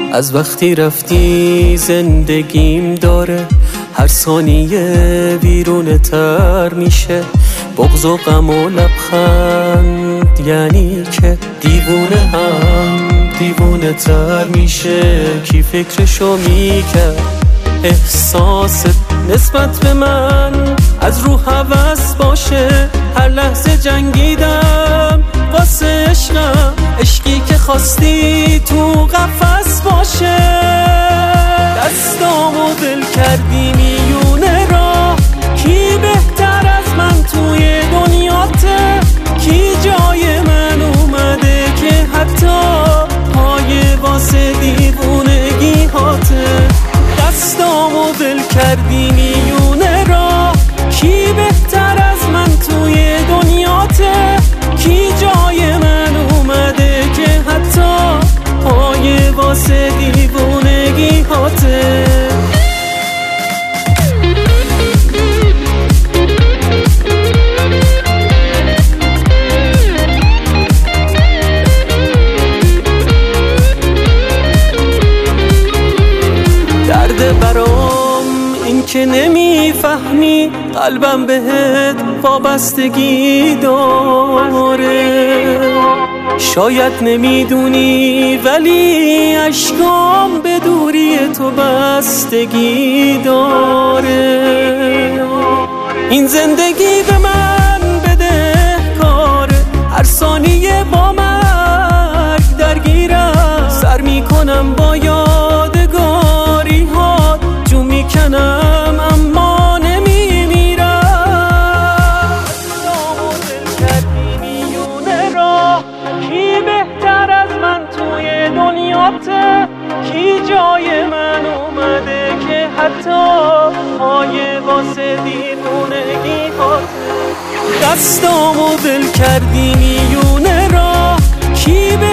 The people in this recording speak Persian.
از وقتی رفتی زندگیم داره هر ثانیه بیرون تر میشه، بغض و غم و لبخند یعنی که دیوونه تر میشه. کی فکرشو میکرد احساست نسبت به من از رو هوس باشه؟ هر لحظه جنگیدم واسه عشقم، عشقی که خواستی تو قفس باشه. دستامو ول کردی میونه راه، کی بهتر از من توی دنیاته؟ کی جای من اومده که حتی پای واسه دیوونگی هاته؟ دستامو ول کردی میونه راه، کی بهتر از من توی دنیاته؟ کی جای من اومده که حتی پای واسه دیوونگی هاته؟ درد برام این که نمیفهمی قلبم بهت وابستگی داره. شاید نمیدونی ولی اشکام به دوری تو بستگی داره. این زندگی به من بده کاره، هر ثانیه با مرگ درگیرم. سر میکنم با یادگاری ها، جو میکنم اما نمیمیرم. دستامو دل کردی میونه راه، کی بهتر از من توی دنیاته؟ کی جای من اومده که حتی پای واسه دیوونگی هاته؟ دستامو دل کردی میونه راه، کی